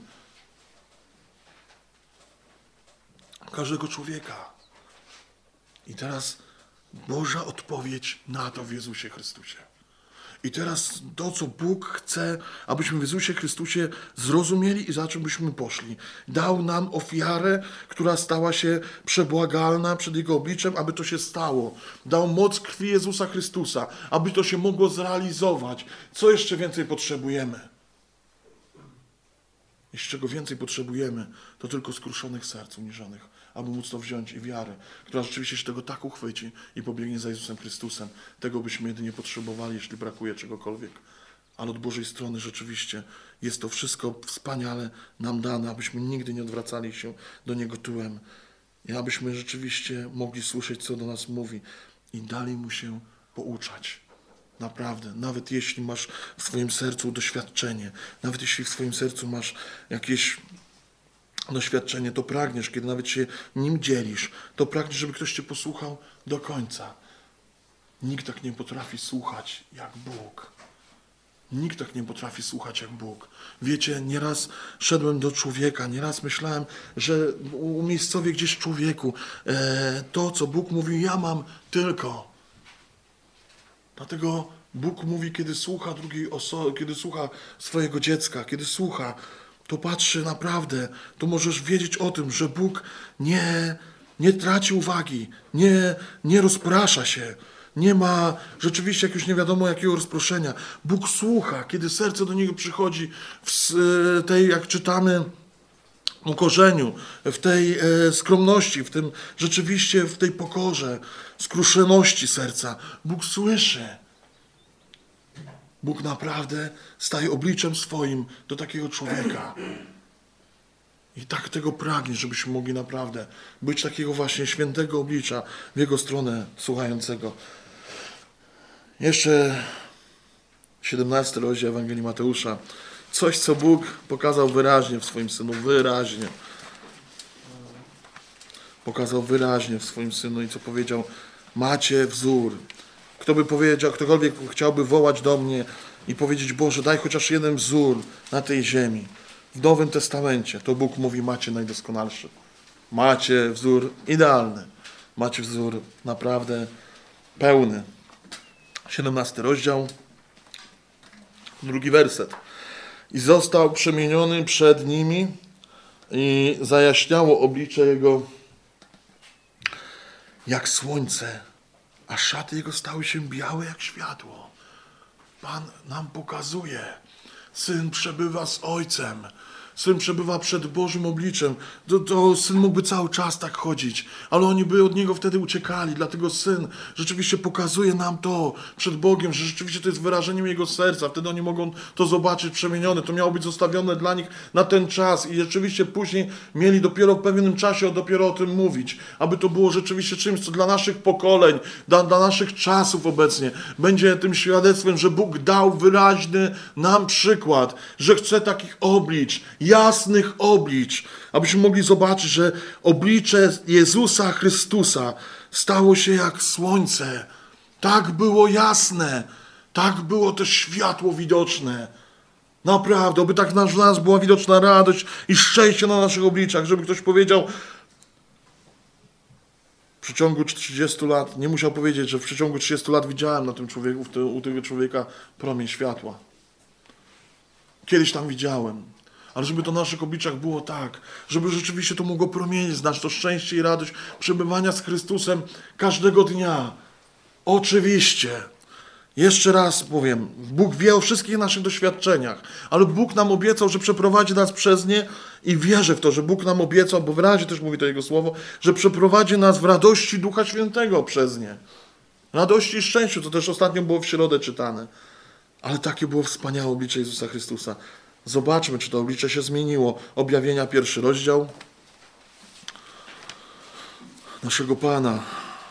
S1: Każdego człowieka. I teraz Boża odpowiedź na to w Jezusie Chrystusie. I teraz to, co Bóg chce, abyśmy w Jezusie Chrystusie zrozumieli i za czym byśmy poszli. Dał nam ofiarę, która stała się przebłagalna przed Jego obliczem, aby to się stało. Dał moc krwi Jezusa Chrystusa, aby to się mogło zrealizować. Co jeszcze więcej potrzebujemy? Jeśli czego więcej potrzebujemy, to tylko skruszonych serc uniżonych, aby móc to wziąć i wiarę, która rzeczywiście się tego tak uchwyci i pobiegnie za Jezusem Chrystusem. Tego byśmy jedynie potrzebowali, jeśli brakuje czegokolwiek. Ale od Bożej strony rzeczywiście jest to wszystko wspaniale nam dane, abyśmy nigdy nie odwracali się do Niego tyłem i abyśmy rzeczywiście mogli słyszeć, co do nas mówi i dali Mu się pouczać. Naprawdę, nawet jeśli masz w swoim sercu doświadczenie, nawet jeśli w swoim sercu masz jakieś doświadczenie, to pragniesz, kiedy nawet się nim dzielisz, to pragniesz, żeby ktoś Cię posłuchał do końca. Nikt tak nie potrafi słuchać jak Bóg. Nikt tak nie potrafi słuchać jak Bóg. Wiecie, nieraz szedłem do człowieka, nieraz myślałem, że umiejscowię gdzieś w człowieku to, co Bóg mówi, ja mam tylko. Dlatego Bóg mówi, kiedy słucha drugiej osoby, kiedy słucha swojego dziecka, kiedy słucha, to patrzy naprawdę, to możesz wiedzieć o tym, że Bóg nie traci uwagi, nie rozprasza się, nie ma rzeczywiście jakiegoś nie wiadomo jakiego rozproszenia. Bóg słucha, kiedy serce do Niego przychodzi w tej, jak czytamy, ukorzeniu, w tej skromności, w tym rzeczywiście w tej pokorze, skruszoności serca. Bóg słyszy. Bóg naprawdę staje obliczem swoim do takiego człowieka. I tak tego pragnie, żebyśmy mogli naprawdę być takiego właśnie świętego oblicza w Jego stronę słuchającego. Jeszcze 17 rozdział Ewangelii Mateusza. Coś, co Bóg pokazał wyraźnie w swoim Synu. Wyraźnie. Pokazał wyraźnie w swoim Synu i co powiedział. Macie wzór. Kto by powiedział, ktokolwiek chciałby wołać do mnie i powiedzieć, Boże, daj chociaż jeden wzór na tej ziemi. W Nowym Testamencie to Bóg mówi, macie najdoskonalszy. Macie wzór idealny. Macie wzór naprawdę pełny. 17 rozdział, 2 werset. I został przemieniony przed nimi i zajaśniało oblicze Jego jak słońce, a szaty Jego stały się białe jak światło. Pan nam pokazuje, Syn przebywa z Ojcem. Syn przebywa przed Bożym obliczem. To Syn mógłby cały czas tak chodzić, ale oni by od Niego wtedy uciekali. Dlatego Syn rzeczywiście pokazuje nam to przed Bogiem, że rzeczywiście to jest wyrażeniem Jego serca. Wtedy oni mogą to zobaczyć przemienione. To miało być zostawione dla nich na ten czas i rzeczywiście później mieli dopiero w pewnym czasie dopiero o tym mówić. Aby to było rzeczywiście czymś, co dla naszych pokoleń, dla naszych czasów obecnie będzie tym świadectwem, że Bóg dał wyraźny nam przykład, że chce takich oblicz, jasnych oblicz, abyśmy mogli zobaczyć, że oblicze Jezusa Chrystusa stało się jak słońce. Tak było jasne, tak było też światło widoczne. Naprawdę, aby tak w nas była widoczna radość i szczęście na naszych obliczach, żeby ktoś powiedział w przeciągu 30 lat, nie musiał powiedzieć, że w przeciągu 30 lat widziałem na tym człowieku, u tego człowieka promień światła. Kiedyś tam widziałem. Ale żeby to na naszych obliczach było tak, żeby rzeczywiście to mogło promienić z nas, to szczęście i radość przebywania z Chrystusem każdego dnia. Oczywiście. Jeszcze raz powiem, Bóg wie o wszystkich naszych doświadczeniach, ale Bóg nam obiecał, że przeprowadzi nas przez nie i wierzę w to, że Bóg nam obiecał, bo wyraźnie też mówi to Jego słowo, że przeprowadzi nas w radości Ducha Świętego przez nie. radości i szczęściu, to też ostatnio było w środę czytane. Ale takie było wspaniałe oblicze Jezusa Chrystusa. Zobaczmy, czy to oblicze się zmieniło. Objawienia, 1 rozdział naszego Pana.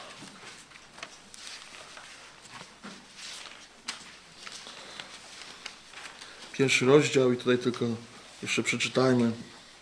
S1: 1 rozdział i tutaj tylko jeszcze przeczytajmy.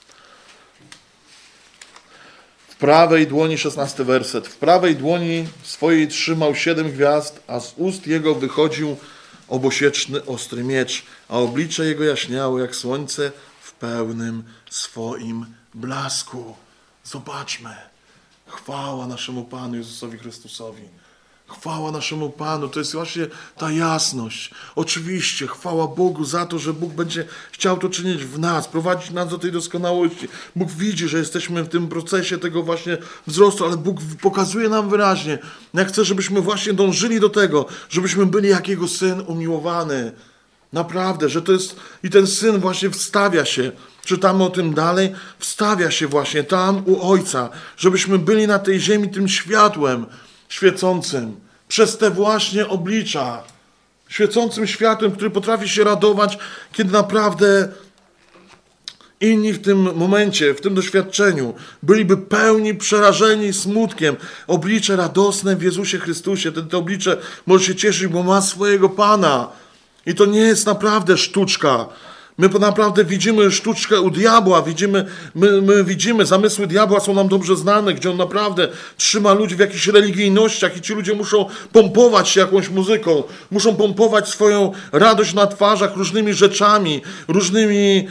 S1: W prawej dłoni, 16 werset. W prawej dłoni swojej trzymał 7 gwiazd, a z ust jego wychodził obosieczny ostry miecz, a oblicze jego jaśniało jak słońce w pełnym swoim blasku. Zobaczmy. Chwała naszemu Panu Jezusowi Chrystusowi. Chwała naszemu Panu, to jest właśnie ta jasność. Oczywiście, chwała Bogu za to, że Bóg będzie chciał to czynić w nas, prowadzić nas do tej doskonałości. Bóg widzi, że jesteśmy w tym procesie tego właśnie wzrostu, ale Bóg pokazuje nam wyraźnie, jak chce, żebyśmy właśnie dążyli do tego, żebyśmy byli jak Jego Syn umiłowany. Naprawdę, że to jest i ten Syn właśnie wstawia się, czytamy o tym dalej, wstawia się właśnie tam u Ojca, żebyśmy byli na tej ziemi tym światłem, świecącym przez te właśnie oblicza, świecącym światłem, który potrafi się radować, kiedy naprawdę inni w tym momencie, w tym doświadczeniu byliby pełni przerażeni smutkiem. Oblicze radosne w Jezusie Chrystusie, to oblicze może się cieszyć, bo ma swojego Pana. I to nie jest naprawdę sztuczka. My naprawdę widzimy sztuczkę u diabła, my widzimy, zamysły diabła są nam dobrze znane, gdzie on naprawdę trzyma ludzi w jakichś religijnościach i ci ludzie muszą pompować się jakąś muzyką, muszą pompować swoją radość na twarzach różnymi rzeczami, różnymi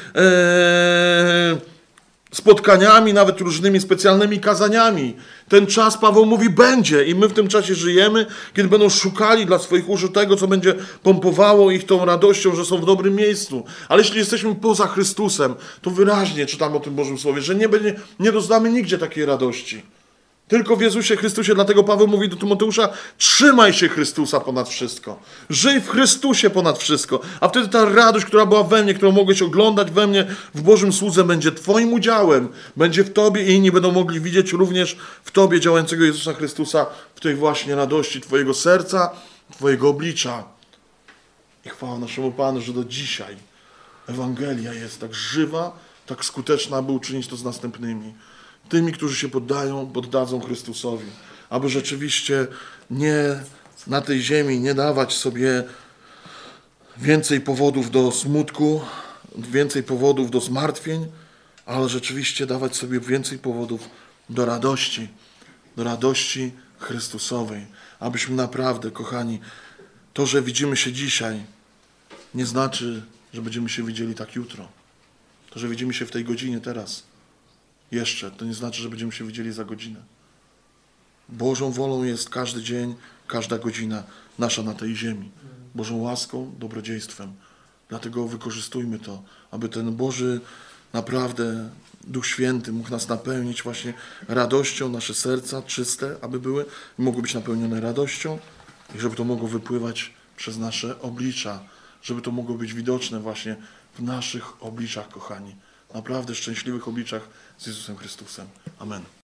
S1: spotkaniami, nawet różnymi specjalnymi kazaniami. Ten czas, Paweł mówi, będzie i my w tym czasie żyjemy, kiedy będą szukali dla swoich uszu tego, co będzie pompowało ich tą radością, że są w dobrym miejscu. Ale jeśli jesteśmy poza Chrystusem, to wyraźnie czytamy o tym Bożym Słowie, że nie doznamy nigdzie takiej radości. Tylko w Jezusie Chrystusie, dlatego Paweł mówi do Tymoteusza, trzymaj się Chrystusa ponad wszystko. Żyj w Chrystusie ponad wszystko. A wtedy ta radość, która była we mnie, którą mogłeś oglądać we mnie w Bożym słudze, będzie Twoim udziałem. Będzie w Tobie i inni będą mogli widzieć również w Tobie działającego Jezusa Chrystusa w tej właśnie radości Twojego serca, Twojego oblicza. I chwała naszemu Panu, że do dzisiaj Ewangelia jest tak żywa, tak skuteczna, aby uczynić to z następnymi. Tymi, którzy się poddadzą Chrystusowi, aby rzeczywiście nie na tej ziemi nie dawać sobie więcej powodów do smutku, więcej powodów do zmartwień, ale rzeczywiście dawać sobie więcej powodów do radości Chrystusowej. Abyśmy naprawdę, kochani, to, że widzimy się dzisiaj, nie znaczy, że będziemy się widzieli tak jutro. To, że widzimy się w tej godzinie teraz, jeszcze, to nie znaczy, że będziemy się widzieli za godzinę. Bożą wolą jest każdy dzień, każda godzina nasza na tej ziemi. Bożą łaską, dobrodziejstwem. Dlatego wykorzystujmy to, aby ten Boży, naprawdę Duch Święty mógł nas napełnić właśnie radością, nasze serca czyste, aby były, mogły być napełnione radością i żeby to mogło wypływać przez nasze oblicza, żeby to mogło być widoczne właśnie w naszych obliczach, kochani. Naprawdę szczęśliwych obliczach z Jezusem Chrystusem. Amen.